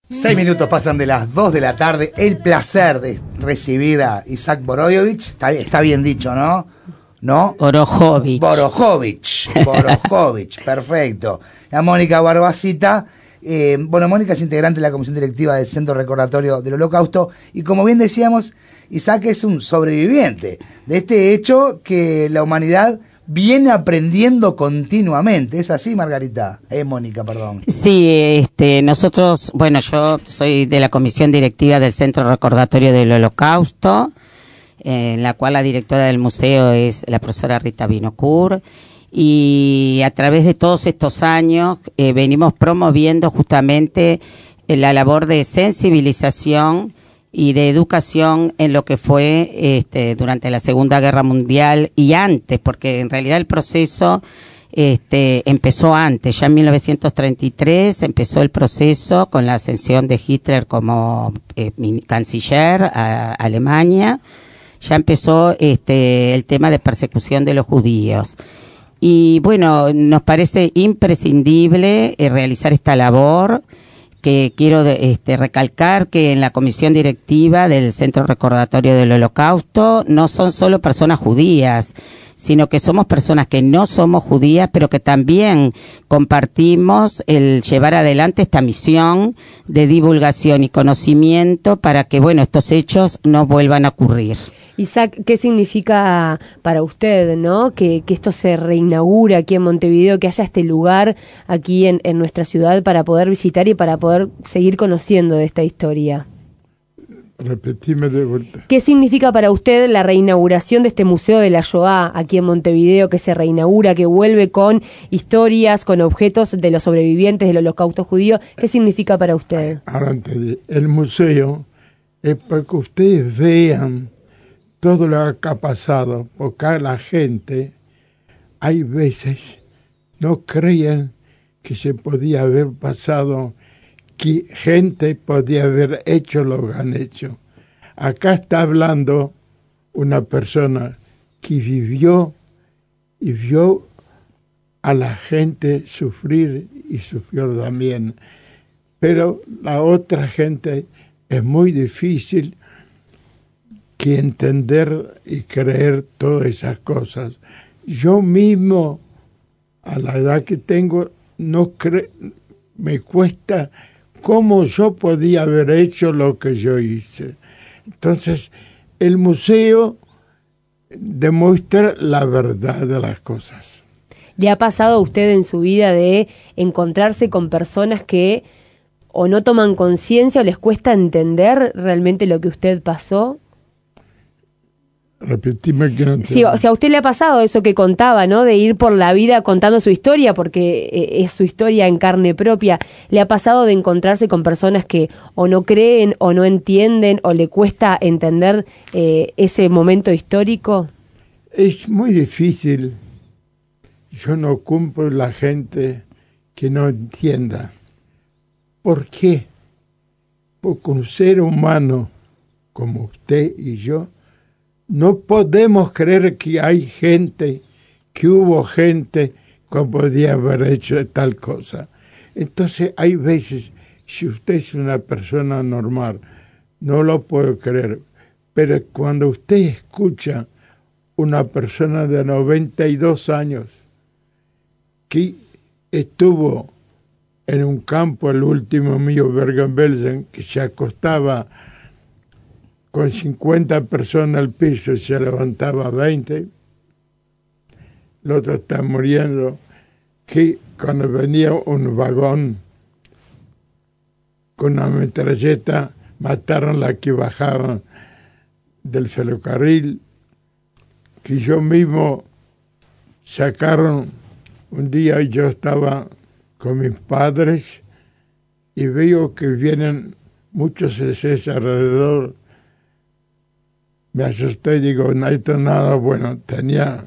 6 minutos pasan de las 2 de la tarde. El placer de recibir a Isaac Borojevic. Está bien dicho, ¿no? ¿No? Borojevic. Borojevic, perfecto. A Mónica Barbacita. Mónica es integrante de la comisión directiva del Centro Recordatorio del Holocausto. Y como bien decíamos, Isaac es un sobreviviente de este hecho que la humanidad viene aprendiendo continuamente. ¿Es así, Margarita? Mónica, perdón. Sí, nosotros, yo soy de la comisión directiva del Centro Recordatorio del Holocausto, en la cual la directora del museo es la profesora Rita Vinocourt, y a través de todos estos años venimos promoviendo justamente la labor de sensibilización y de educación en lo que fue durante la Segunda Guerra Mundial y antes, porque en realidad el proceso empezó antes. Ya en 1933 empezó el proceso con la ascensión de Hitler como canciller a Alemania. Ya empezó el tema de persecución de los judíos. Y bueno, nos parece imprescindible realizar esta labor, que quiero recalcar que en la comisión directiva del Centro Recordatorio del Holocausto no son solo personas judías, sino que somos personas que no somos judías, pero que también compartimos el llevar adelante esta misión de divulgación y conocimiento para que, estos hechos no vuelvan a ocurrir. Isaac, ¿qué significa para usted, ¿no? Que esto se reinaugura aquí en Montevideo, que haya este lugar aquí en nuestra ciudad para poder visitar y para poder seguir conociendo de esta historia? Repetime de vuelta. ¿Qué significa para usted la reinauguración de este Museo de la Shoah aquí en Montevideo, que se reinaugura, que vuelve con historias, con objetos de los sobrevivientes del Holocausto judío? ¿Qué significa para usted? Ahora entendí. El museo es para que ustedes vean todo lo que ha pasado, porque la gente, hay veces, no creían que se podía haber pasado, que gente podía haber hecho lo que han hecho. Acá está hablando una persona que vivió y vio a la gente sufrir y sufrió también. Pero la otra gente es muy difícil que entender y creer todas esas cosas. Yo mismo, a la edad que tengo, me cuesta cómo yo podía haber hecho lo que yo hice. Entonces, el museo demuestra la verdad de las cosas. ¿Le ha pasado a usted en su vida de encontrarse con personas que o no toman conciencia o les cuesta entender realmente lo que usted pasó? Repetime que no te... Sí, o sea, ¿a usted le ha pasado eso que contaba, ¿no? De ir por la vida contando su historia, porque es su historia en carne propia. ¿Le ha pasado de encontrarse con personas que o no creen o no entienden o le cuesta entender ese momento histórico? Es muy difícil. Yo no cumplo la gente que no entienda. ¿Por qué? Porque un ser humano como usted y yo no podemos creer que hay gente, que hubo gente que podía haber hecho tal cosa. Entonces, hay veces, si usted es una persona normal, no lo puedo creer. Pero cuando usted escucha una persona de 92 años que estuvo en un campo, el último mío, Bergen-Belsen, que se acostaba con 50 personas al piso y se levantaba 20, el otro está muriendo, que cuando venía un vagón con una metralleta, mataron la que bajaban del ferrocarril, que yo mismo sacaron un día, yo estaba con mis padres y veo que vienen muchos SS alrededor. Me asusté y digo, no hay nada bueno. Tenía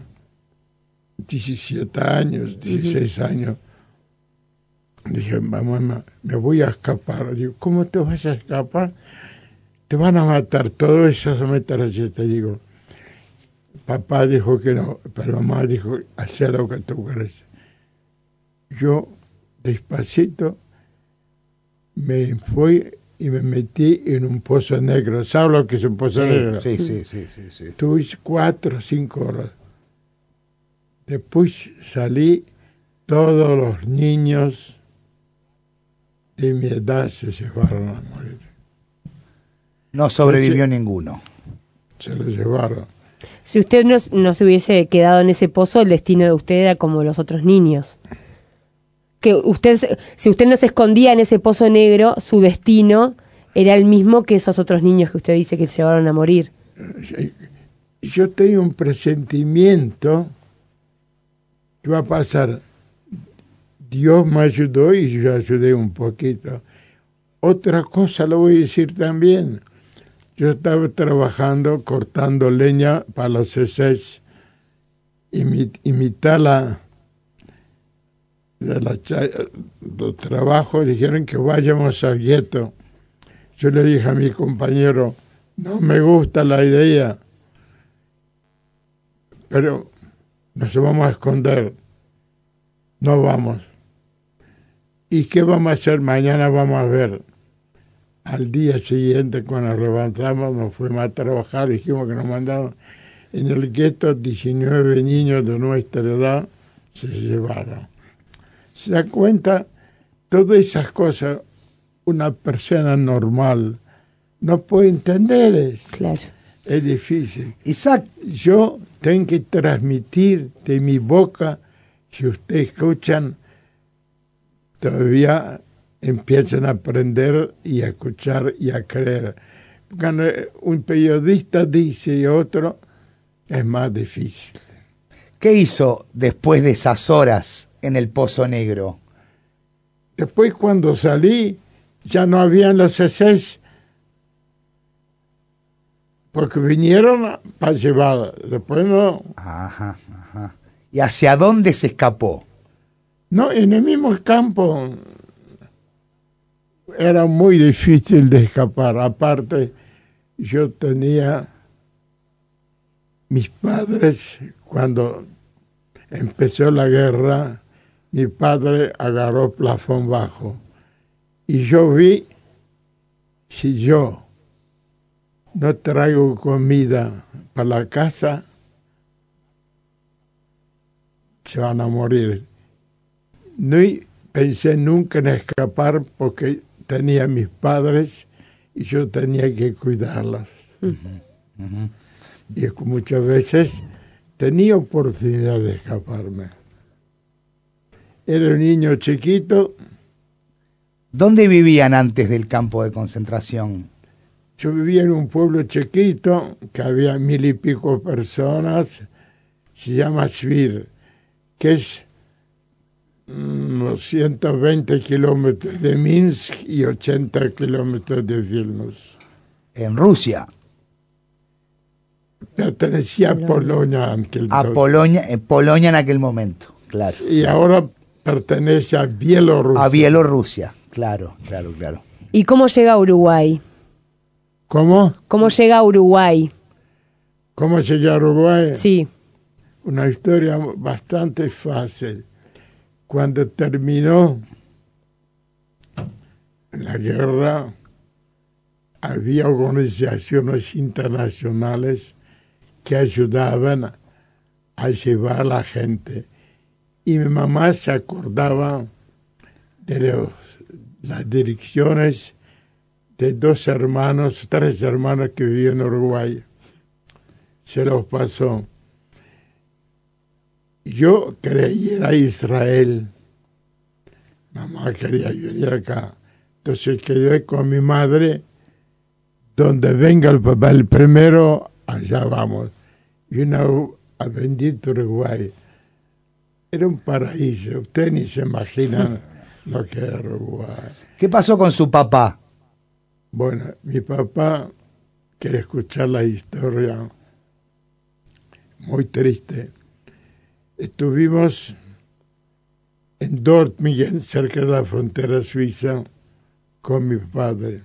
17 años, 16 años. Dije, mamá, me voy a escapar. Digo, ¿cómo te vas a escapar? Te van a matar, todo eso es metralleta. Digo, papá dijo que no, pero mamá dijo, haz lo que tú quieres. Yo, despacito, me fui y me metí en un pozo negro. ¿Sabes lo que es un pozo negro? Sí. Estuve 4 o 5 horas. Después salí, todos los niños de mi edad se llevaron a morir. No sobrevivió ninguno. Se lo llevaron. Si usted no se hubiese quedado en ese pozo, el destino de usted era como los otros niños. Que si usted no se escondía en ese pozo negro, su destino era el mismo que esos otros niños que usted dice que se llevaron a morir. Yo tengo un presentimiento que va a pasar. Dios me ayudó y yo ayudé un poquito. Otra cosa lo voy a decir también. Yo estaba trabajando, cortando leña para los SS y mi tala de los trabajos dijeron que vayamos al gueto. Yo le dije a mi compañero, no me gusta la idea, pero nos vamos a esconder. No vamos. ¿Y qué vamos a hacer? Mañana vamos a ver. Al día siguiente, cuando nos levantamos, nos fuimos a trabajar, dijimos que nos mandaron en el gueto 19 niños de nuestra edad, se llevaron. ¿Se da cuenta? Todas esas cosas, una persona normal no puede entender eso. Claro. Es difícil. Isaac, Yo tengo que transmitir de mi boca, si ustedes escuchan, todavía empiezan a aprender y a escuchar y a creer. Cuando un periodista dice y otro, es más difícil. ¿qué hizo después de esas horas en el Pozo Negro? Después cuando salí, ya no habían los SS, porque vinieron para llevar, después no. Ajá. ¿Y hacia dónde se escapó? No, en el mismo campo era muy difícil de escapar. Aparte, yo tenía mis padres, cuando empezó la guerra, mi padre agarró plafón bajo. Y yo vi, si yo no traigo comida para la casa, se van a morir. No pensé nunca en escapar porque tenía a mis padres y yo tenía que cuidarlos. Y muchas veces tenía oportunidad de escaparme. Era un niño chiquito. ¿Dónde vivían antes del campo de concentración? Yo vivía en un pueblo chiquito que había 1000 y pico personas. Se llama Svir, que es unos 120 kilómetros de Minsk y 80 kilómetros de Vilnius. En Rusia. Pertenecía a Polonia antes. Polonia en aquel momento, claro. Y ahora pertenece a Bielorrusia. A Bielorrusia, claro. ¿Y cómo llega a Uruguay? ¿Cómo? ¿Cómo llega a Uruguay? ¿Cómo llegué a Uruguay? Sí. Una historia bastante fácil. Cuando terminó la guerra, había organizaciones internacionales que ayudaban a llevar a la gente. Y mi mamá se acordaba de las direcciones de 3 hermanos que vivían en Uruguay. Se los pasó. Yo quería ir a Israel. Mamá quería venir acá. Entonces quedé con mi madre. Donde venga el papá el primero, allá vamos. Y a bendito Uruguay. Era un paraíso. Ustedes ni se imaginan lo que era Uruguay. ¿Qué pasó con su papá? Bueno, mi papá quiere escuchar la historia. Muy triste. Estuvimos en Dortmund, cerca de la frontera suiza, con mi padre.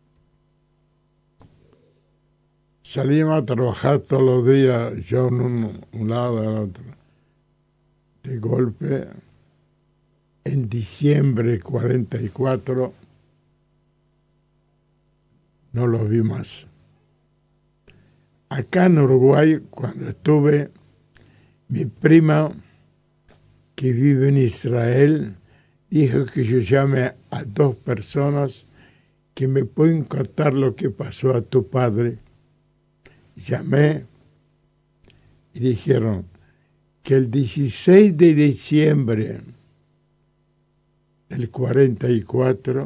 Salíamos a trabajar todos los días, yo en un lado al otro. De golpe, en diciembre de 44, no lo vi más. Acá en Uruguay, cuando estuve, mi prima, que vive en Israel, dijo que yo llame a 2 personas que me pueden contar lo que pasó a tu padre. Llamé y dijeron que el 16 de diciembre del 44,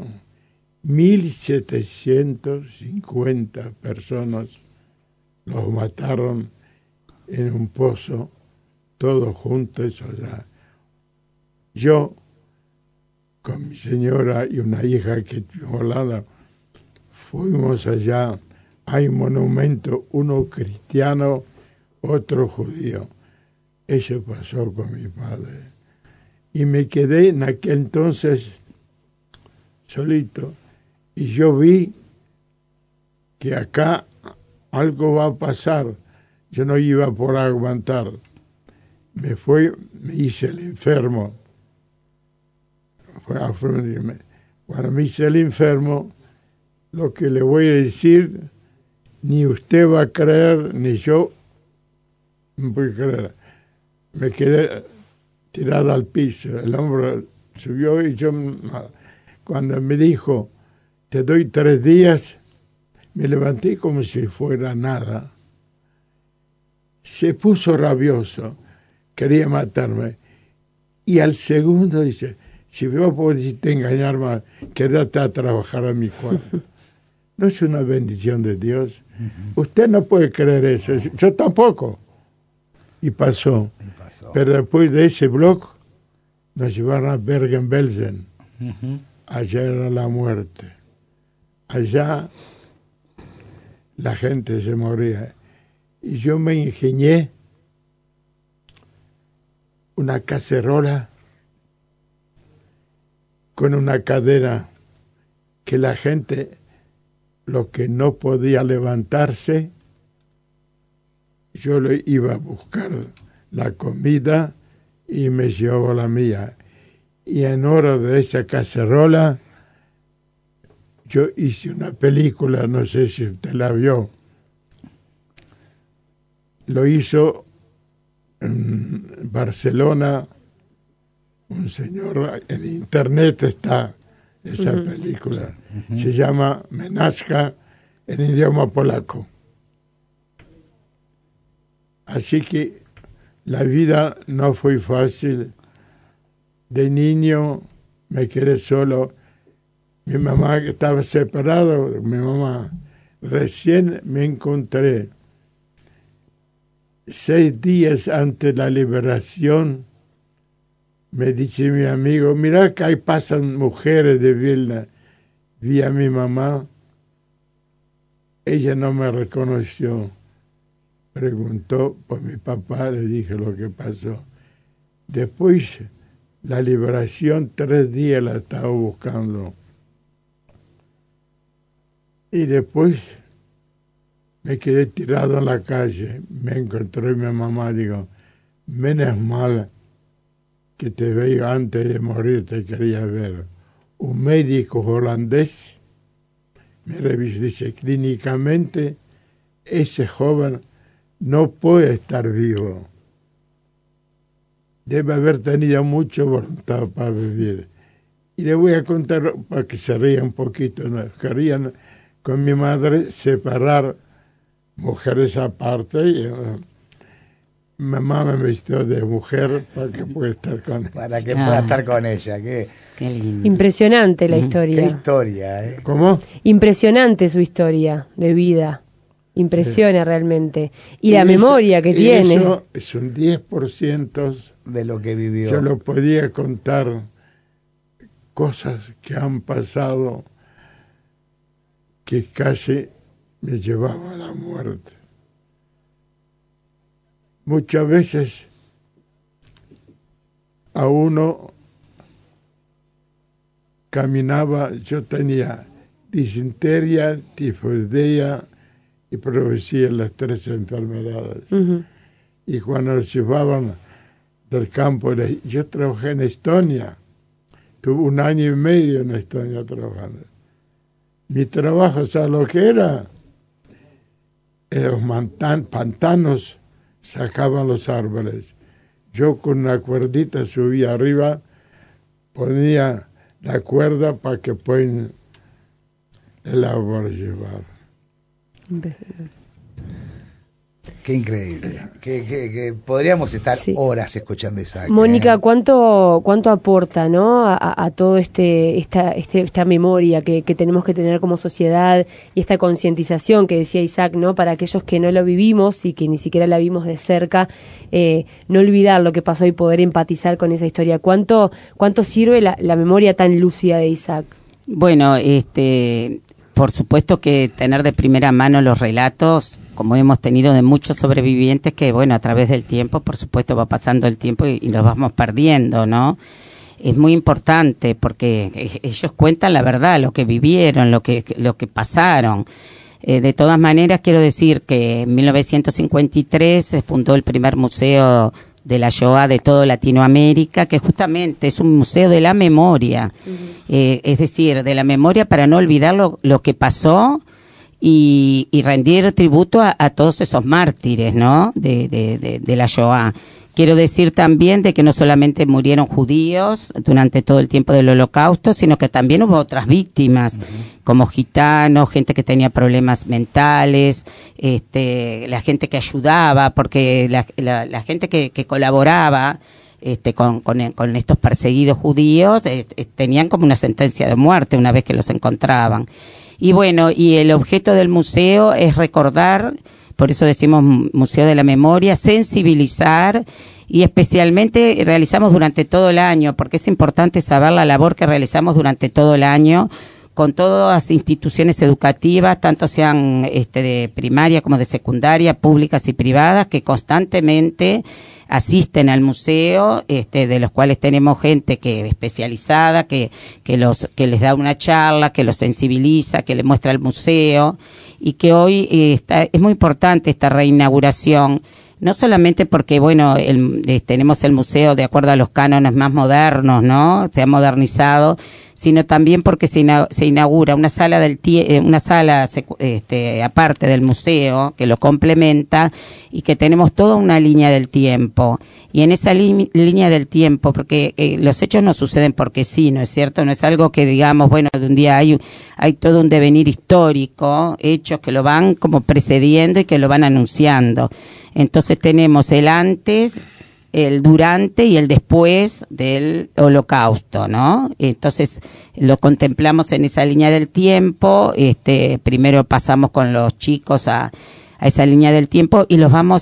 1.750 personas los mataron en un pozo, todos juntos allá. Yo, con mi señora y una hija que tuvimos al lado, fuimos allá. Hay un monumento, uno cristiano, otro judío. Eso pasó con mi padre. Y me quedé en aquel entonces solito. Y yo vi que acá algo va a pasar. Yo no iba por aguantar. Me hice el enfermo. Cuando me hice el enfermo, lo que le voy a decir, ni usted va a creer, ni yo voy a creer. Me quedé tirado al piso. El hombre subió y yo, cuando me dijo, te doy 3 días, me levanté como si fuera nada. Se puso rabioso, quería matarme. Y al segundo dice, si vos pudiste engañarme, quédate a trabajar a mi cuarto. ¿No es una bendición de Dios? Usted no puede creer eso, yo tampoco. Y pasó. Pero después de ese blog, nos llevaron a Bergen-Belsen. Allá era la muerte. Allá la gente se moría. Y yo me ingenié una cacerola con una cadena que la gente, lo que no podía levantarse, yo le iba a buscar la comida y me llevaba la mía. Y en hora de esa cacerola, yo hice una película, no sé si usted la vio. Lo hizo en Barcelona un señor, en internet está esa película. Se llama Menaszka en idioma polaco. Así que la vida no fue fácil. De niño me quedé solo. Mi mamá estaba separada, mi mamá recién me encontré 6 días antes de la liberación. Me dice mi amigo, mira que ahí pasan mujeres de Vilna. Vi a mi mamá, ella no me reconoció. Preguntó por mi papá, le dije lo que pasó. Después, la liberación, 3 días la estaba buscando. Y después me quedé tirado en la calle. Me encontré mi mamá, digo, menos mal que te veo antes de morir, te quería ver. Un médico holandés me revisó, dice, clínicamente ese joven no puede estar vivo. Debe haber tenido mucha voluntad para vivir. Y le voy a contar para que se ría un poquito, ¿no? Querían con mi madre separar mujeres aparte y mamá me vistió de mujer para que pueda estar con ella. Para que pueda estar con ella. Qué lindo. Impresionante la historia. Qué historia, ¿eh? ¿Cómo? Impresionante su historia de vida. Impresiona realmente. Y la memoria que tiene. Eso es un 10% de lo que vivió. Yo lo podía contar, cosas que han pasado que casi me llevaban a la muerte. Muchas veces a uno caminaba, yo tenía disentería, tifoidea y producía las 3 enfermedades. Y cuando nos llevaban del campo, yo trabajé en Estonia, tuve 1 año y medio en Estonia trabajando. Mi trabajo, ¿sabes lo que era? En los pantanos sacaban los árboles. Yo con una cuerdita subía arriba, ponía la cuerda para que puedan el árbol llevar. Qué increíble. Que podríamos estar horas escuchando Isaac. Mónica, ¿cuánto aporta, ¿no? a todo esta memoria que tenemos que tener como sociedad y esta concientización que decía Isaac, ¿no? Para aquellos que no lo vivimos y que ni siquiera la vimos de cerca, no olvidar lo que pasó y poder empatizar con esa historia. ¿Cuánto sirve la memoria tan lúcida de Isaac? Bueno, por supuesto que tener de primera mano los relatos, como hemos tenido de muchos sobrevivientes, que bueno, a través del tiempo, por supuesto, va pasando el tiempo y los vamos perdiendo, ¿no? Es muy importante porque ellos cuentan la verdad, lo que vivieron, lo que pasaron. De todas maneras, quiero decir que en 1953 se fundó el primer museo de la Shoah de toda Latinoamérica, que justamente es un museo de la memoria, es decir, de la memoria para no olvidar lo que pasó y rendir tributo a todos esos mártires, ¿no? de la Shoah. Quiero decir también de que no solamente murieron judíos durante todo el tiempo del Holocausto, sino que también hubo otras víctimas, como gitanos, gente que tenía problemas mentales, la gente que ayudaba, porque la gente que colaboraba con estos perseguidos judíos tenían como una sentencia de muerte una vez que los encontraban. Y bueno, y el objeto del museo es recordar, por eso decimos Museo de la Memoria, sensibilizar, y especialmente realizamos durante todo el año, porque es importante saber la labor que realizamos durante todo el año con todas las instituciones educativas, tanto sean de primaria como de secundaria, públicas y privadas, que constantemente asisten al museo, de los cuales tenemos gente que especializada, que les da una charla, que los sensibiliza, que les muestra el museo, y que hoy es muy importante esta reinauguración, no solamente porque, bueno, tenemos el museo de acuerdo a los cánones más modernos, ¿no? Se ha modernizado, sino también porque se inaugura una sala aparte del museo que lo complementa y que tenemos toda una línea del tiempo. Y en esa línea del tiempo, porque los hechos no suceden porque sí, ¿no es cierto? No es algo que digamos, bueno, de un día hay todo un devenir histórico, hechos que lo van como precediendo y que lo van anunciando. Entonces tenemos el antes, el durante y el después del Holocausto, ¿no? Entonces lo contemplamos en esa línea del tiempo. Primero pasamos con los chicos a esa línea del tiempo y los vamos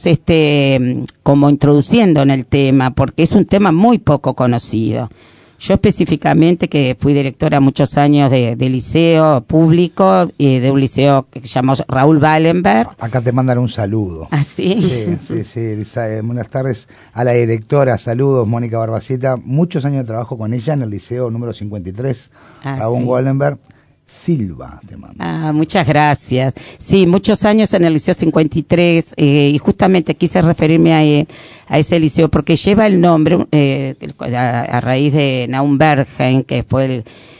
como introduciendo en el tema, porque es un tema muy poco conocido. Yo específicamente, que fui directora muchos años de liceo público, de un liceo que se llamó Raúl Wallenberg. Acá te mandan un saludo. ¿Ah, sí? Sí. Buenas tardes a la directora. Saludos, Mónica Barbacita. Muchos años de trabajo con ella en el liceo número 53, Raúl Wallenberg. Silva, te mando. Muchas gracias. Sí, muchos años en el Liceo 53, y justamente quise referirme a ese liceo porque lleva el nombre a raíz de Naum Bergen, que fue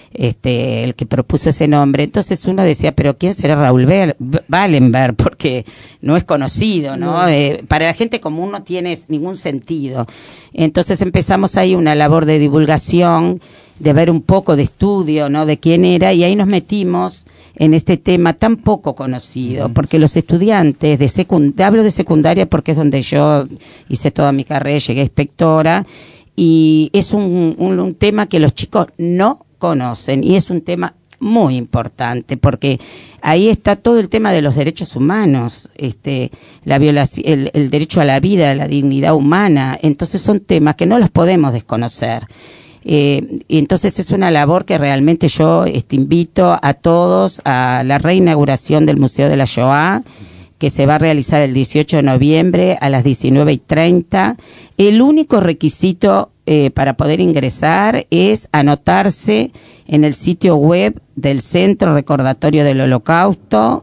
el que propuso ese nombre. Entonces uno decía, pero ¿quién será Raúl Wallenberg? Porque no es conocido, ¿no? Para la gente común no tiene ningún sentido. Entonces empezamos ahí una labor de divulgación, de ver un poco de estudio, ¿no? De quién era, y ahí nos metimos en este tema tan poco conocido, porque los estudiantes hablo de secundaria porque es donde yo hice toda mi carrera, llegué a inspectora, y es un tema que los chicos no conocen, y es un tema muy importante, porque ahí está todo el tema de los derechos humanos, la violación, el derecho a la vida, la dignidad humana. Entonces son temas que no los podemos desconocer. Y entonces es una labor que realmente yo invito a todos a la reinauguración del Museo de la Shoah, que se va a realizar el 18 de noviembre a las 19:30. El único requisito para poder ingresar es anotarse en el sitio web del Centro Recordatorio del Holocausto,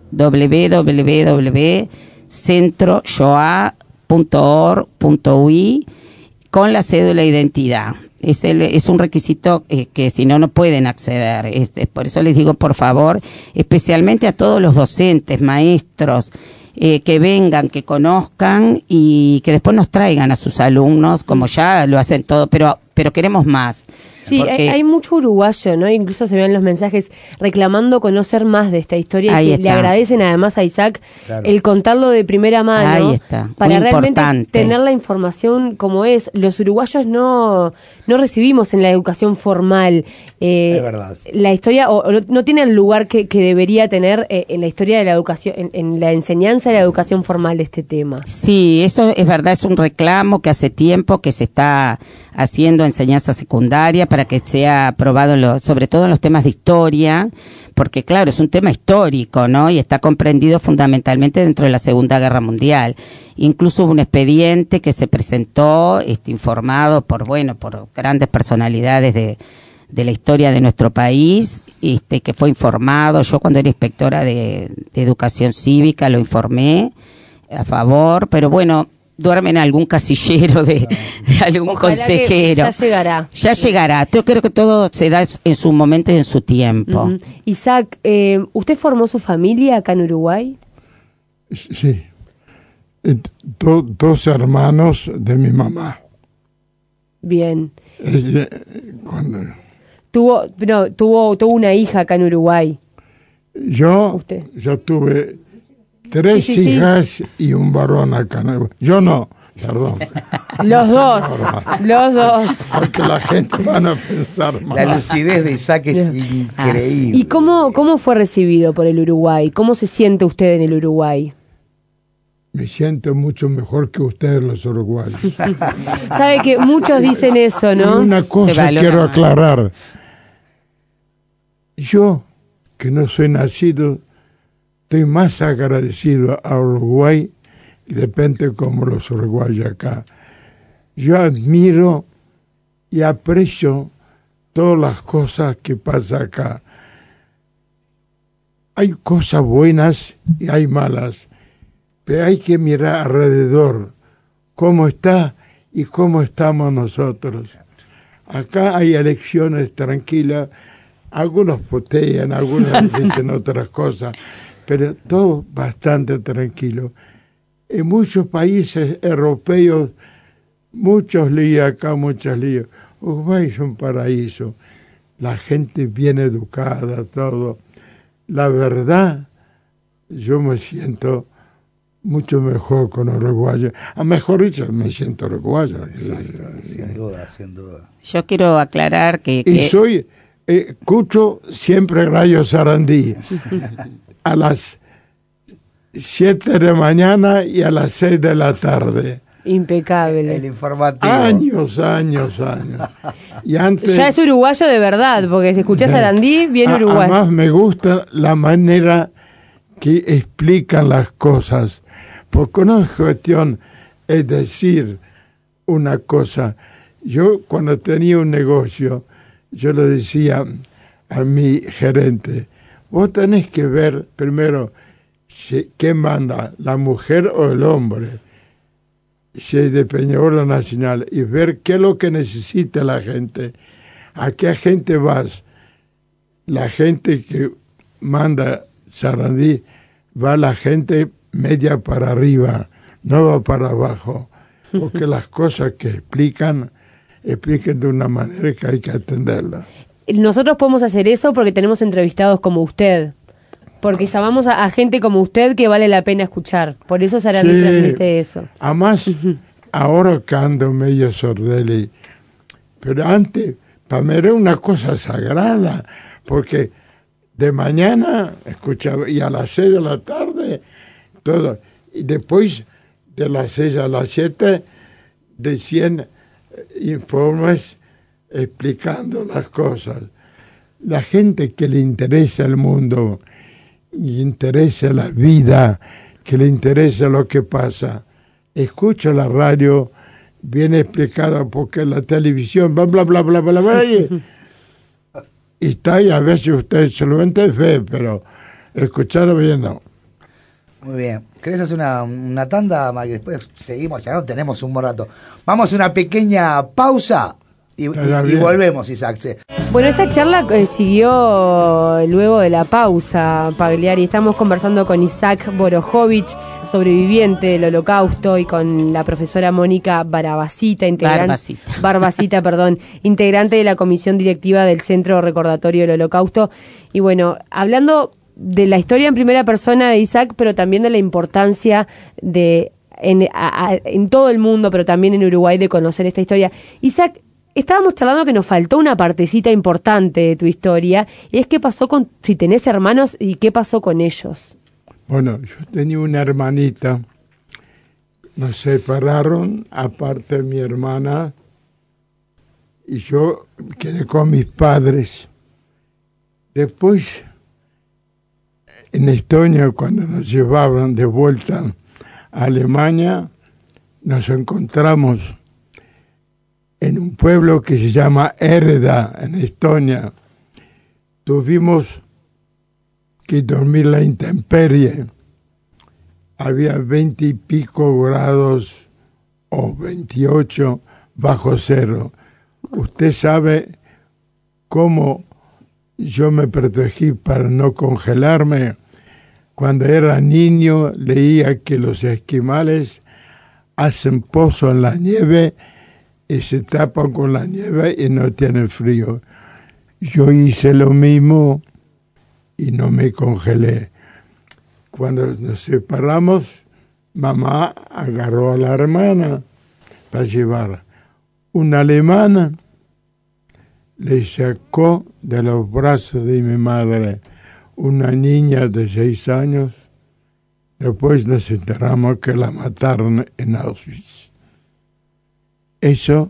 www.centroshoah.org.ui, con la cédula de identidad. es un requisito que si no, no pueden acceder. Por eso les digo, por favor, especialmente a todos los docentes, maestros, que vengan, que conozcan y que después nos traigan a sus alumnos, como ya lo hacen todo, pero queremos más. Sí, hay mucho uruguayo, ¿no? Incluso se ven los mensajes reclamando conocer más de esta historia y que le agradecen además a Isaac el contarlo de primera mano. Ahí está. Para muy realmente importante. tener la información como es. Los uruguayos no recibimos en la educación formal es verdad. la historia, o no tiene el lugar que debería tener en la historia de la educación, en la enseñanza de la educación formal de este tema. Sí, eso es verdad, es un reclamo que hace tiempo que se está haciendo enseñanza secundaria para que sea aprobado, sobre todo en los temas de historia, porque claro, es un tema histórico, ¿no? Y está comprendido fundamentalmente dentro de la Segunda Guerra Mundial. Incluso hubo un expediente que se presentó, informado por grandes personalidades de la historia de nuestro país, que fue informado. Yo cuando era inspectora de educación cívica lo informé a favor, pero bueno, duerme en algún casillero de algún Ojalá consejero. Ya llegará. Yo creo que todo se da en su momento y en su tiempo. Uh-huh. Isaac, ¿usted formó su familia acá en Uruguay? Sí. Dos hermanos de mi mamá. Bien. Cuando Tuvo una hija acá en Uruguay. yo tuve 3 hijas y un varón acá. Yo no, perdón. Los dos. Porque la gente van a pensar mal. La lucidez de Isaac es increíble. ¿Y cómo fue recibido por el Uruguay? ¿Cómo se siente usted en el Uruguay? Me siento mucho mejor que ustedes los uruguayos. Sabe que muchos dicen eso, ¿no? Y una cosa quiero aclarar. Yo, que no soy nacido, estoy más agradecido a Uruguay y depende como los uruguayos acá. Yo admiro y aprecio todas las cosas que pasan acá. Hay cosas buenas y hay malas, pero hay que mirar alrededor cómo está y cómo estamos nosotros. Acá hay elecciones tranquilas, algunos potean, algunos dicen otras cosas, pero todo bastante tranquilo. En muchos países europeos, muchos líos acá, muchos líos. Uruguay es un paraíso. La gente bien educada, todo. La verdad, yo me siento mucho mejor con uruguayo. A mejor dicho, me siento uruguayo. Exacto, sin duda. Yo quiero aclarar que... Y soy... escucho siempre Radio Sarandí a las 7 de la mañana y a las 6 de la tarde. Impecable. El informativo. Años. Y antes, ya es uruguayo de verdad, porque si escuchás Sarandí, bien uruguayo. Además me gusta la manera que explican las cosas, porque no es cuestión es decir una cosa. Yo cuando tenía un negocio, yo le decía a mi gerente, vos tenés que ver primero quién manda, la mujer o el hombre, si es de Peñarol Nacional, y ver qué es lo que necesita la gente, a qué gente vas. La gente que manda Sarandí va la gente media para arriba, no va para abajo, porque las cosas que explican de una manera que hay que atenderla. Nosotros podemos hacer eso porque tenemos entrevistados como usted, porque llamamos a gente como usted que vale la pena escuchar. Por eso Sarandí transmite eso. Además, ahora que ando medio sordeli, pero antes, para mí era una cosa sagrada, porque de mañana escuchaba, y a las 6 de la tarde, todo. Y después, de las 6 a las 7, decían informes explicando las cosas. La gente que le interesa el mundo, y interesa la vida, que le interesa lo que pasa, escucha la radio bien explicada, porque la televisión, bla, bla, bla, bla, bla, bla, y está, y a veces usted solamente ve, pero escuchar bien no. Muy bien. ¿Querés hacer una tanda, Mike? Después seguimos, ya no tenemos un buen rato. Vamos a una pequeña pausa Y volvemos, Isaac. Sí. Bueno, esta charla siguió luego de la pausa, Pagliari. Estamos conversando con Isaac Borojovich, sobreviviente del Holocausto, y con la profesora Mónica Barbacita, integrante de la comisión directiva del Centro Recordatorio del Holocausto. Y bueno, hablando de la historia en primera persona de Isaac, pero también de la importancia en todo el mundo, pero también en Uruguay, de conocer esta historia. Isaac, estábamos charlando que nos faltó una partecita importante de tu historia, y es qué pasó si tenés hermanos y qué pasó con ellos. Bueno, yo tenía una hermanita, nos separaron, aparte de mi hermana, y yo quedé con mis padres. Después, en Estonia, cuando nos llevaban de vuelta a Alemania, nos encontramos en un pueblo que se llama Erda, en Estonia. Tuvimos que dormir la intemperie. Había 20 y pico grados o 28 bajo cero. Usted sabe cómo yo me protegí para no congelarme. Cuando era niño leía que los esquimales hacen pozo en la nieve y se tapan con la nieve y no tienen frío. Yo hice lo mismo y no me congelé. Cuando nos separamos, mamá agarró a la hermana para llevar. Una alemana le sacó de los brazos de mi madre una niña de 6 años. Después nos enteramos que la mataron en Auschwitz. Eso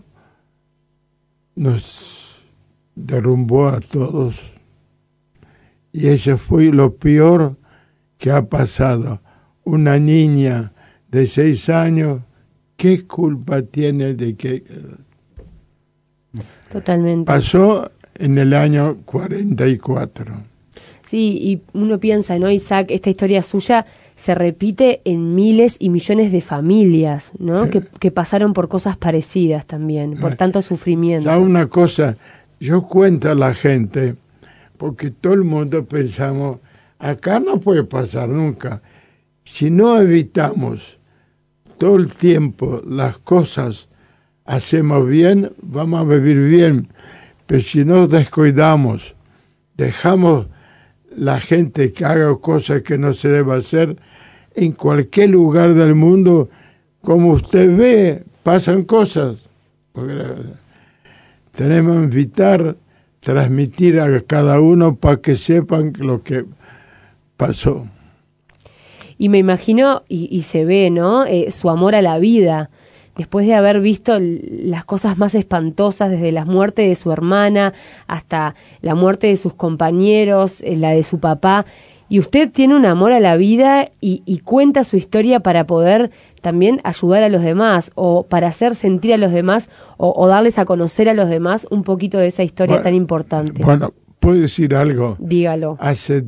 nos derrumbó a todos. Y eso fue lo peor que ha pasado. Una niña de 6 años, ¿qué culpa tiene de que? Totalmente. Pasó en el año 44. Sí, y uno piensa, ¿no, Isaac? Esta historia suya se repite en miles y millones de familias, ¿no? Sí. Que pasaron por cosas parecidas también, por tanto sufrimiento. Ya una cosa, yo cuento a la gente, porque todo el mundo pensamos, acá no puede pasar nunca. Si no evitamos todo el tiempo las cosas, hacemos bien, vamos a vivir bien. Pero si no descuidamos, dejamos la gente que haga cosas que no se debe hacer, en cualquier lugar del mundo, como usted ve, pasan cosas. Porque tenemos que invitar, transmitir a cada uno para que sepan lo que pasó. Y me imagino, y se ve, ¿no? Su amor a la vida. Después de haber visto las cosas más espantosas, desde la muerte de su hermana hasta la muerte de sus compañeros, la de su papá, y usted tiene un amor a la vida y cuenta su historia para poder también ayudar a los demás, o para hacer sentir a los demás, o darles a conocer a los demás un poquito de esa historia tan importante. Bueno, ¿puedo decir algo? Dígalo. Hace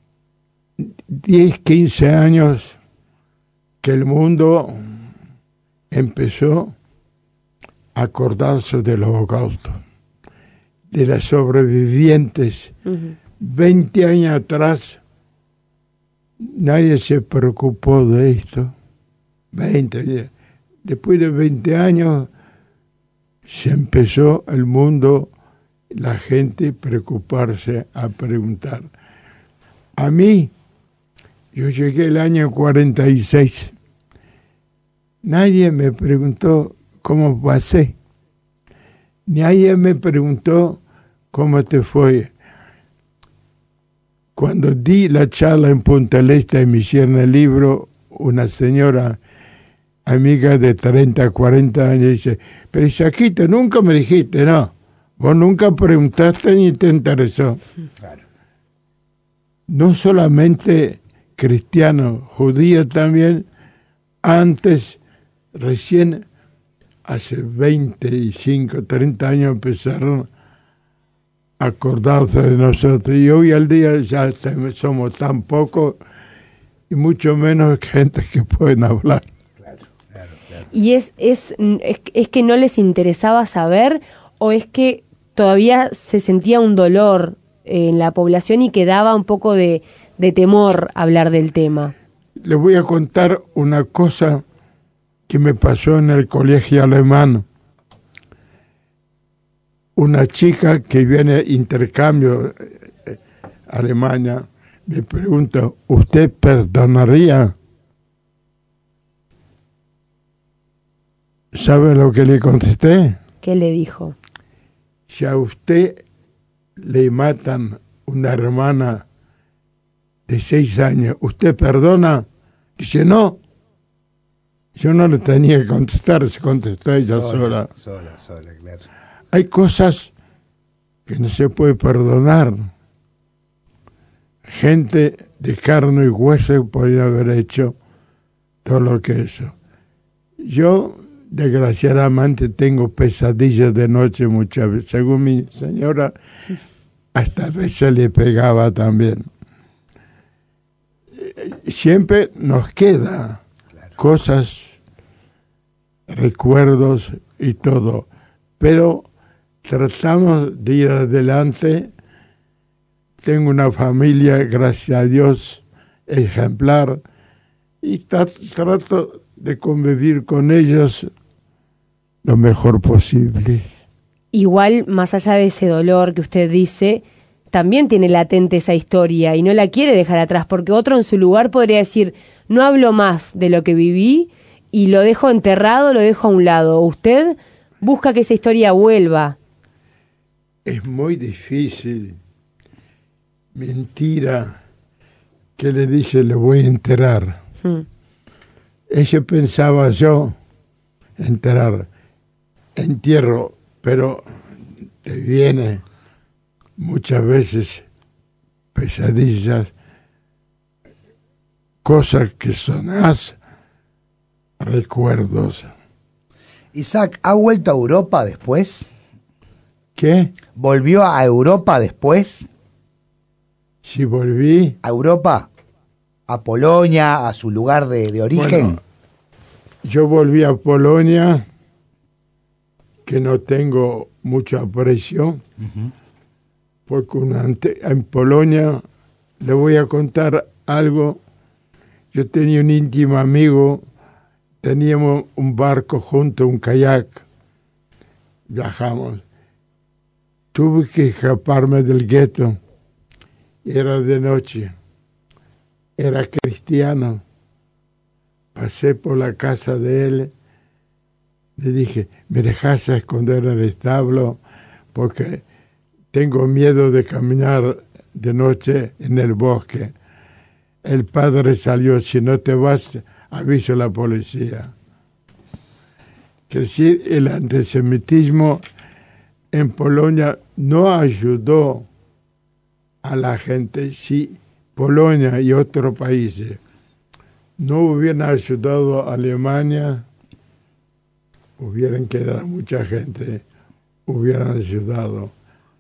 10, 15 años que el mundo empezó a acordarse del Holocausto, de las sobrevivientes. 20 años atrás nadie se preocupó de esto. 20. Después de 20 años se empezó el mundo, la gente preocuparse, a preguntar. A mí, yo llegué el año 46. Nadie me preguntó cómo pasé. Nadie me preguntó cómo te fue. Cuando di la charla en Punta del Este y me hicieron el libro, una señora amiga de 30, 40 años dice, pero Isaquito, nunca me dijiste, no. Vos nunca preguntaste ni te interesó. Claro. No solamente cristianos, judíos también, antes, recién hace 25, 30 años empezaron a acordarse de nosotros. Y hoy al día ya somos tan pocos y mucho menos gente que pueden hablar. ¿Y es que no les interesaba saber, o es que todavía se sentía un dolor en la población y quedaba un poco de temor hablar del tema? Le voy a contar una cosa que me pasó en el colegio alemán. Una chica que viene de intercambio a Alemania me pregunta, ¿usted perdonaría? ¿Sabe lo que le contesté? ¿Qué le dijo? Si a usted le matan una hermana de 6 años, ¿usted perdona? Dice, no. Yo no le tenía que contestar, se contestó ella sola. Sola, claro. Hay cosas que no se puede perdonar. Gente de carne y hueso podría haber hecho todo lo que eso. Yo, desgraciadamente, tengo pesadillas de noche muchas veces. Según mi señora, hasta a veces le pegaba también. Siempre nos queda cosas, recuerdos y todo, pero tratamos de ir adelante. Tengo una familia, gracias a Dios, ejemplar, y trato de convivir con ellos lo mejor posible. Igual, más allá de ese dolor que usted dice, también tiene latente esa historia y no la quiere dejar atrás, porque otro en su lugar podría decir, no hablo más de lo que viví y lo dejo enterrado, lo dejo a un lado. Usted busca que esa historia vuelva. Es muy difícil. Mentira. ¿Qué le dice? Le voy a enterrar. Eso pensaba yo, enterrar. Entierro, pero te viene muchas veces pesadillas, cosas que sonás, recuerdos. Isaac, ¿ha vuelto a Europa después? ¿Qué? ¿Volvió a Europa después? Sí, volví. ¿A Europa? ¿A Polonia? ¿A su lugar de origen? Bueno, yo volví a Polonia, que no tengo mucho aprecio, porque en Polonia, le voy a contar algo. Yo tenía un íntimo amigo, teníamos un barco junto, un kayak, viajamos. Tuve que escaparme del gueto, era de noche, era cristiano. Pasé por la casa de él, le dije, ¿me dejas esconder en el establo? Porque tengo miedo de caminar de noche en el bosque. El padre salió, si no te vas, aviso a la policía. Que decir, el antisemitismo en Polonia no ayudó a la gente. Si Polonia y otros países no hubieran ayudado a Alemania, hubieran quedado mucha gente, hubieran ayudado.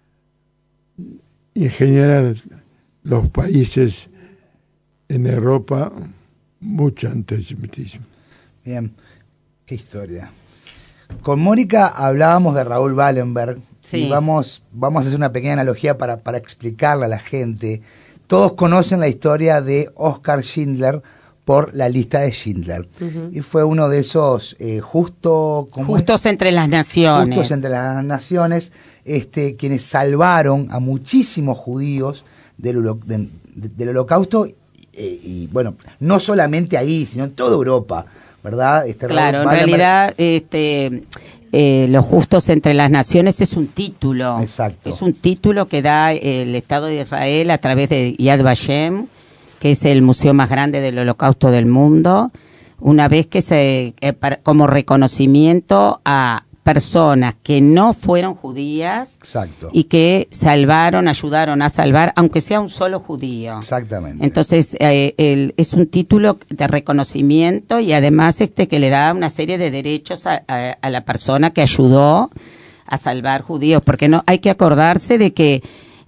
En general, los países en Europa, mucho antisemitismo. Bien, qué historia. Con Mónica hablábamos de Raúl Wallenberg. Sí. Y vamos a hacer una pequeña analogía para explicarle a la gente. Todos conocen la historia de Oskar Schindler por La lista de Schindler. Y fue uno de esos Justos entre las naciones. Justos entre las naciones, quienes salvaron a muchísimos judíos del Holocausto, y bueno, no solamente ahí, sino en toda Europa, ¿verdad? Claro, en realidad los justos entre las naciones es un título. Exacto. Es un título que da el Estado de Israel a través de Yad Vashem, que es el museo más grande del Holocausto del mundo, una vez que como reconocimiento a personas que no fueron judías. Exacto. Y que ayudaron a salvar, aunque sea un solo judío. Exactamente. Entonces, es un título de reconocimiento y además que le da una serie de derechos a la persona que ayudó a salvar judíos, porque no hay que acordarse de que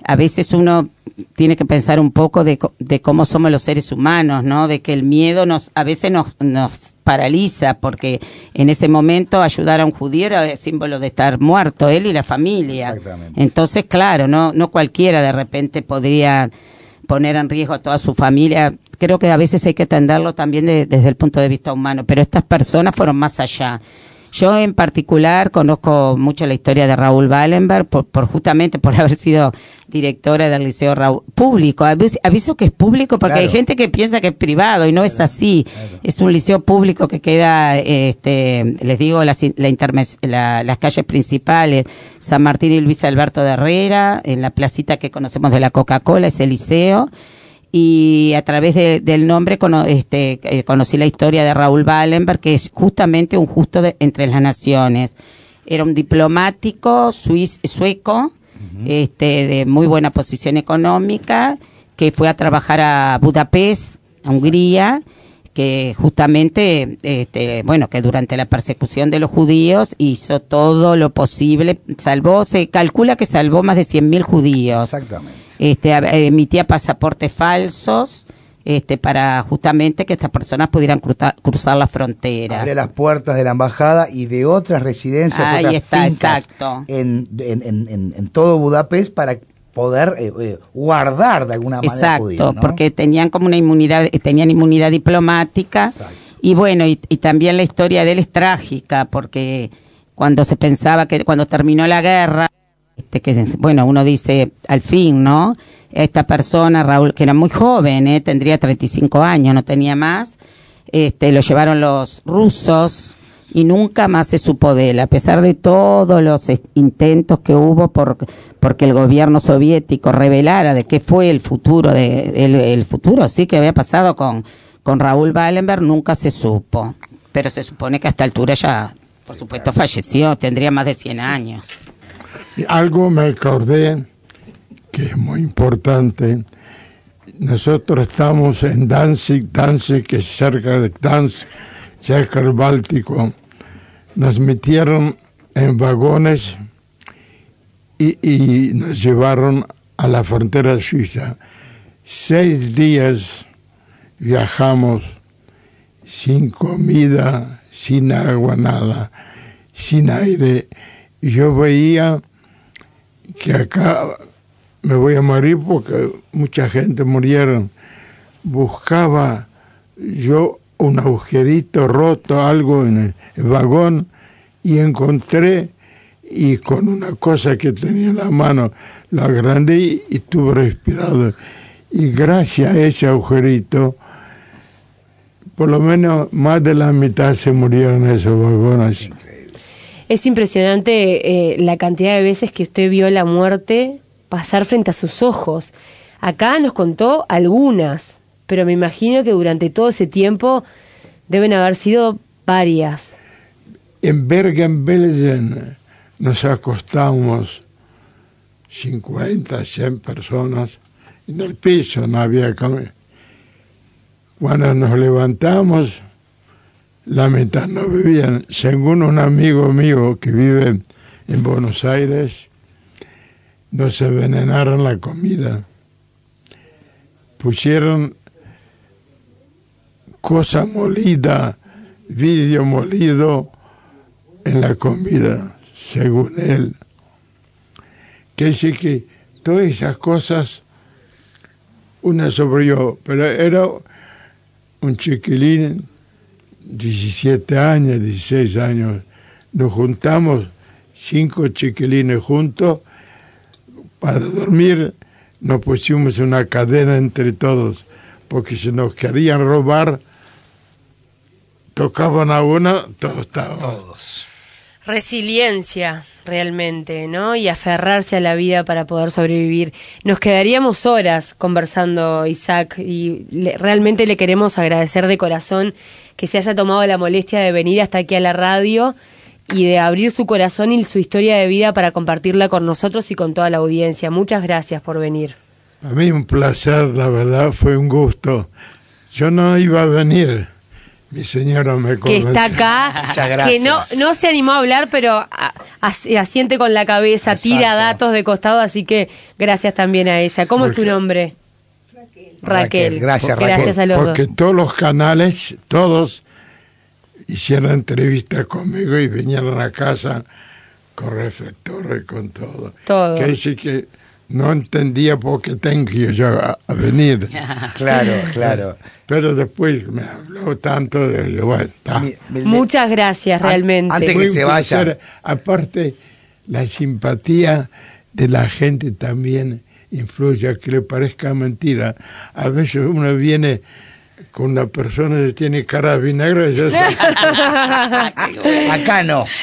a veces uno tiene que pensar un poco de cómo somos los seres humanos, ¿no? De que el miedo a veces nos paraliza, porque en ese momento ayudar a un judío era símbolo de estar muerto, él y la familia. Exactamente. Entonces, claro, no cualquiera de repente podría poner en riesgo a toda su familia. Creo que a veces hay que atenderlo también desde el punto de vista humano, pero estas personas fueron más allá. Yo en particular conozco mucho la historia de Raúl Wallenberg justamente por haber sido directora del Liceo Raúl, público. Aviso que es público porque Claro. hay gente que piensa que es privado y no es así. Claro. Es un liceo público que queda, les digo, las calles principales, San Martín y Luis Alberto de Herrera, en la placita que conocemos de la Coca-Cola, ese liceo. Y a través del nombre conocí la historia de Raúl Wallenberg, que es justamente un justo entre las naciones. Era un diplomático sueco, de muy buena posición económica, que fue a trabajar a Budapest, a Hungría, que justamente, que durante la persecución de los judíos hizo todo lo posible, se calcula que salvó más de 100.000 judíos. Exactamente. Emitía pasaportes falsos, para justamente que estas personas pudieran cruzar las fronteras. Abría las puertas de la embajada y de otras residencias, Ahí otras está, fincas exacto. en todo Budapest para poder guardar de alguna manera Exacto, judíos, ¿no? porque tenían como tenían inmunidad diplomática. Exacto. Y bueno, y también la historia de él es trágica, porque cuando se pensaba que cuando terminó la guerra, uno dice, al fin, ¿no? Esta persona, Raúl, que era muy joven, tendría 35 años, no tenía más, lo llevaron los rusos y nunca más se supo de él, a pesar de todos los intentos que hubo porque el gobierno soviético revelara de qué fue el futuro, el futuro sí que había pasado con Raúl Wallenberg, nunca se supo. Pero se supone que a esta altura ya, por supuesto, falleció, tendría más de 100 años. Y algo me acordé que es muy importante. Nosotros estamos en Danzig, que es cerca de Gdansk, cerca del Báltico. Nos metieron en vagones y nos llevaron a la frontera suiza. 6 días viajamos sin comida, sin agua, nada, sin aire. Y yo veía que acá me voy a morir porque mucha gente murieron. Buscaba yo un agujerito roto, algo en el vagón, y encontré, y con una cosa que tenía en la mano, la agrandé y estuve respirando. Y gracias a ese agujerito, por lo menos más de la mitad se murieron esos vagones. Es impresionante la cantidad de veces que usted vio la muerte pasar frente a sus ojos. Acá nos contó algunas, pero me imagino que durante todo ese tiempo deben haber sido varias. En Bergen-Belsen nos acostamos 50, 100 personas en el piso, no había cama. Cuando nos levantamos, la mitad no vivían. Según un amigo mío que vive en Buenos Aires, nos envenenaron la comida. Pusieron cosa molida, vidrio molido en la comida, según él. Que dice que todas esas cosas, una sobrevivió, pero era un chiquilín, 17 años, 16 años. Nos juntamos 5 chiquilines juntos para dormir. Nos pusimos una cadena entre todos, porque si nos querían robar, tocaban a uno, todos estaban. Todos. Resiliencia, realmente, ¿no? Y aferrarse a la vida para poder sobrevivir. Nos quedaríamos horas conversando, Isaac, y realmente le queremos agradecer de corazón que se haya tomado la molestia de venir hasta aquí a la radio y de abrir su corazón y su historia de vida para compartirla con nosotros y con toda la audiencia. Muchas gracias por venir. A mí un placer, la verdad, fue un gusto. Yo no iba a venir. Mi señora me Que convenció. está acá, Muchas que gracias. no se animó a hablar, pero asiente con la cabeza, Exacto. tira datos de costado, así que gracias también a ella. ¿Cómo es tu nombre? Raquel. Gracias, Raquel. Gracias a los Porque dos. todos los canales, todos hicieron entrevistas conmigo y vinieron a casa con reflectores, con todo. Todo. Que dice que no entendía por qué tengo yo a venir. Claro. Pero después me habló tanto de bueno, está. Muchas gracias, realmente. antes Fue que un se vaya. placer. Aparte, la simpatía de la gente también influye, a que le parezca mentira. A veces uno viene con una persona que tiene cara de vinagre y ya sabe. Acá no.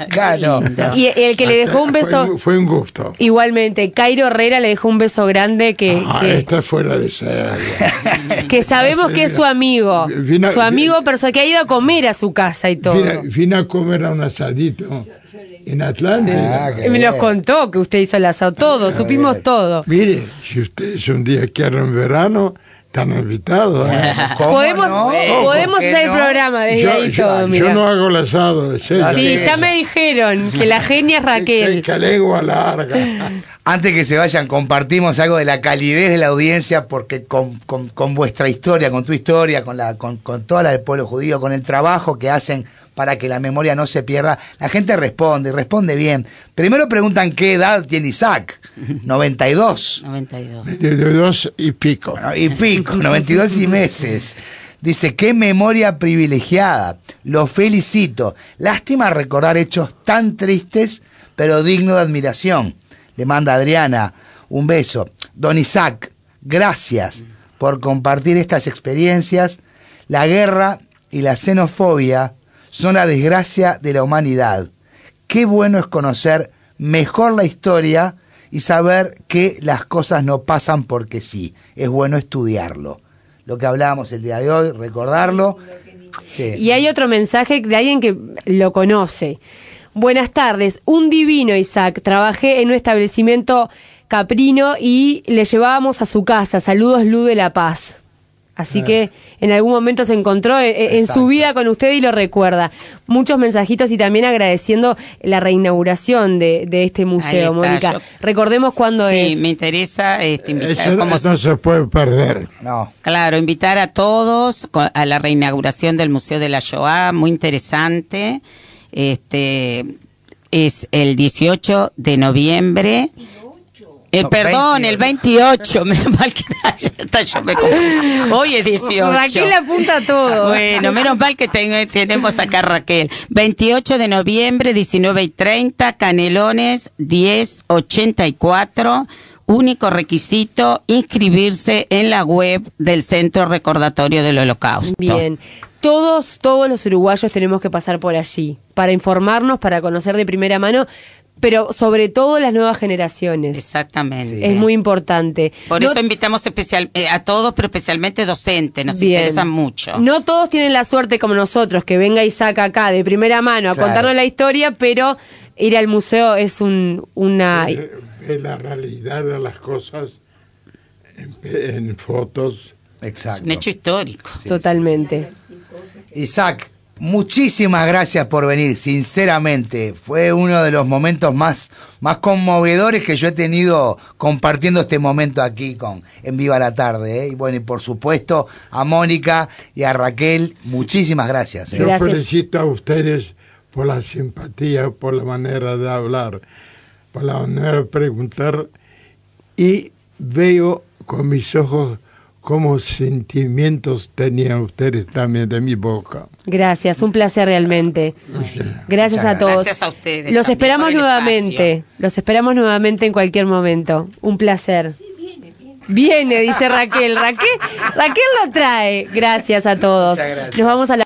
Y el que le dejó un beso, Fue un gusto. igualmente, Cairo Herrera le dejó un beso grande que Está fuera de serie. que sabemos que es su amigo. Vino- Su amigo, pero que ha ido a comer a su casa y todo. Vine a comer a un asadito en Atlanta. Ah, qué Me nos bien. contó que usted hizo el asado, todo, supimos todo. Mire, si ustedes un día quieren en verano, están invitados. ¿Cómo Podemos, no? podemos ¿Por qué hacer no? el programa desde ahí todo, yo mira. no hago el asado, es serio. Sí, Sí. ya me dijeron que la genia es Raquel. Que lengua larga. Antes que se vayan, compartimos algo de la calidez de la audiencia, porque con vuestra historia, con tu historia, con toda la del pueblo judío, con el trabajo que hacen para que la memoria no se pierda, la gente responde, y responde bien. Primero preguntan qué edad tiene Isaac. 92. 92. De 2 y pico. Bueno, y pico, 92 y meses. Dice, qué memoria privilegiada. Lo felicito. Lástima recordar hechos tan tristes, pero dignos de admiración. Le manda Adriana un beso. Don Isaac, gracias por compartir estas experiencias. La guerra y la xenofobia son la desgracia de la humanidad. Qué bueno es conocer mejor la historia y saber que las cosas no pasan porque sí. Es bueno estudiarlo. Lo que hablábamos el día de hoy, recordarlo. Sí. Y hay otro mensaje de alguien que lo conoce. Buenas tardes, un divino Isaac. Trabajé en un establecimiento caprino y le llevábamos a su casa. Saludos, Lu de La Paz. Así que en algún momento se encontró en Exacto. su vida con usted y lo recuerda. Muchos mensajitos y también agradeciendo la reinauguración de este museo, Ahí está, Mónica. yo- Recordemos cuándo Sí, es. me interesa invitar, Eso como no se puede perder. No. claro, invitar a todos a la reinauguración del Museo de la Shoah, muy interesante. Es el 18 de noviembre. No, Perdón, 28. el 28, menos mal que yo me confundí. Hoy es 18. Raquel apunta todo. Bueno, menos mal que tenemos acá a Raquel. 28 de noviembre, 19:30, Canelones, 1084. Único requisito, inscribirse en la web del Centro Recordatorio del Holocausto. Bien. Todos los uruguayos tenemos que pasar por allí para informarnos, para conocer de primera mano, pero sobre todo las nuevas generaciones. Exactamente. Es muy importante. Por No- eso invitamos a todos, pero especialmente docentes, nos Bien. interesan mucho. No todos tienen la suerte como nosotros, que venga Isaac acá de primera mano a Claro. contarnos la historia, pero ir al museo es una... Ve la realidad de las cosas en fotos. Exacto. Un hecho histórico. Totalmente. Isaac, muchísimas gracias por venir, sinceramente. Fue uno de los momentos más conmovedores que yo he tenido compartiendo este momento aquí en Viva la Tarde. Y bueno, y por supuesto a Mónica y a Raquel, muchísimas gracias. Yo Gracias. felicito a ustedes por la simpatía, por la manera de hablar, por la manera de preguntar, y veo con mis ojos cómo sentimientos tenían ustedes también de mi boca. Gracias, un placer realmente. Gracias a Muchas todos. Gracias a ustedes Los también esperamos por el nuevamente. espacio. Los esperamos nuevamente en cualquier momento. Un placer. Viene, dice Raquel. Raquel lo trae. Gracias a todos. Muchas gracias. Nos vamos a la